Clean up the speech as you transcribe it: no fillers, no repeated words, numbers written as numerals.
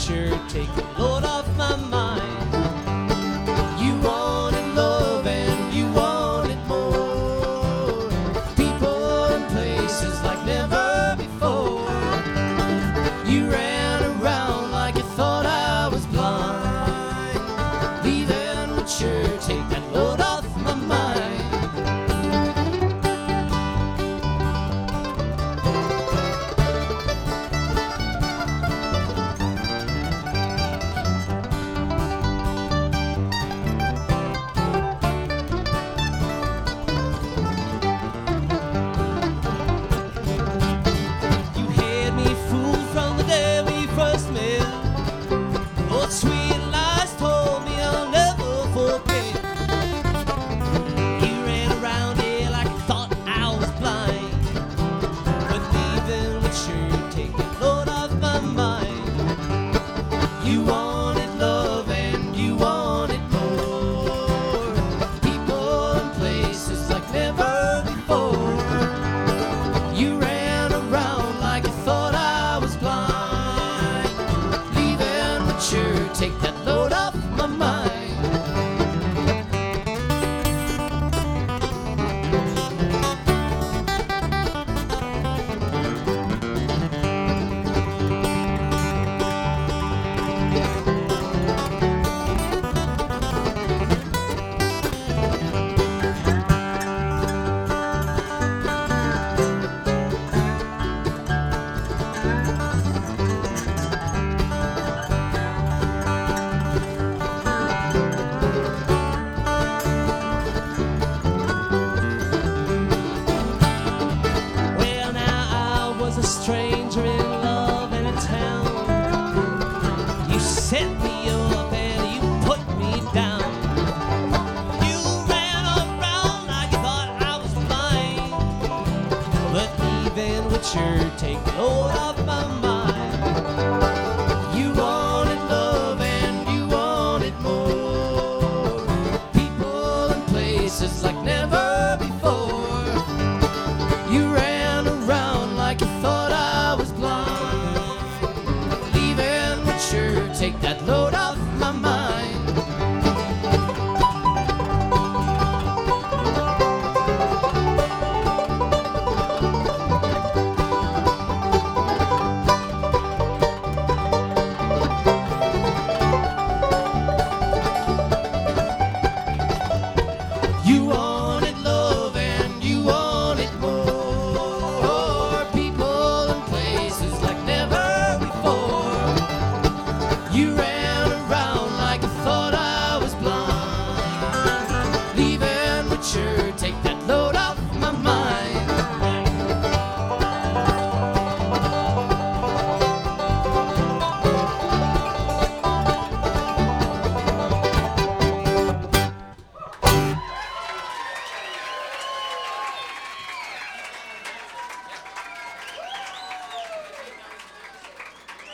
sure take the load off my mind. You wanted love and you wanted more. People and places like never before. You ran around like you thought I was blind. Leaving would sure take that load off my mind. Sweet lies told me I'll never forget. You ran around here like you thought I was blind. But leaving would sure take the load off my mind. You wanted love and you wanted more. People and places like never before. You ran around like you thought I was blind. Leaving would sure take that load off my mind. Stranger in love and in town. You set me up and you put me down. You ran around like you thought I was blind. But even would sure take the load off